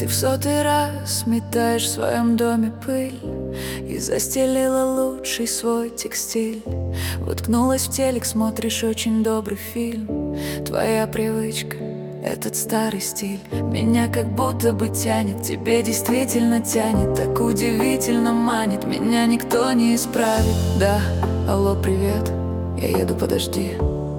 в сотый раз метаешь в своем доме пыль и застелила лучший свой текстиль. Уткнулась в телек, смотришь очень добрый фильм. Твоя привычка, этот старый стиль меня как будто бы тянет, тебе действительно тянет, так удивительно манит. Меня никто не исправит. Да, алло, привет, я еду, подожди.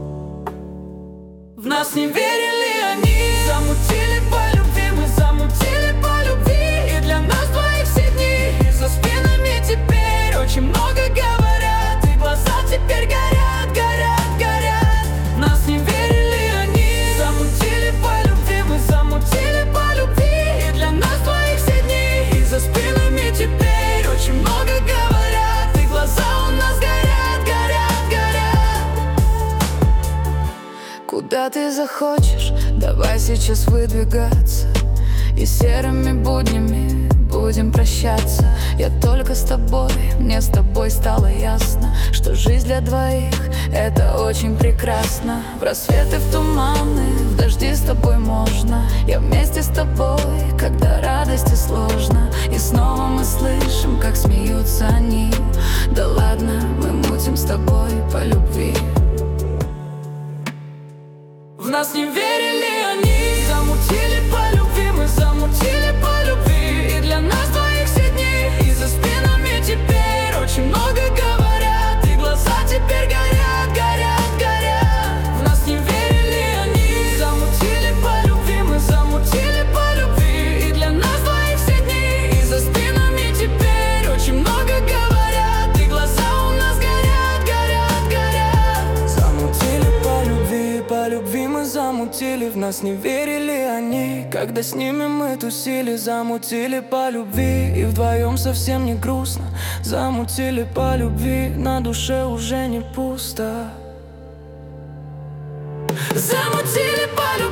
В нас не верили они, замутили по любви, мы замутили по любви. И для нас двоих все дни, и за спинами теперь очень много говорят, и глаза теперь горят, горят, горят. В нас не верили они, замутили по любви, мы замутили по любви. И для нас двоих все дни, и за спинами теперь очень много говорят, и глаза у нас горят, горят, горят. Куда ты захочешь, давай сейчас выдвигаться, и серыми буднями будем прощаться. Я только с тобой, мне с тобой стало ясно, что жизнь для двоих — это очень прекрасно. В рассветы, в туманы, в дожди с тобой можно. Я вместе с тобой, когда радости сложно. И снова мы слышим, как смеются они. Да ладно, мы мутим с тобой по любви. В нас не верили они, замутили по любви, мы замутили по любви. И для нас двоих все дни, и за спинами теперь очень много говорят, и глаза теперь горят, горят, горят. В нас не верили они, замутили по любви, мы замутили по любви. И для нас двоих все дни, и за спинами теперь очень много говорят, и глаза у нас горят, горят, горят. Замутили по любви мы замутили, в нас не верили они, когда с ними мы тусили. Замутили по любви, и вдвоем совсем не грустно. Замутили по любви, на душе уже не пусто. Замутили по любви.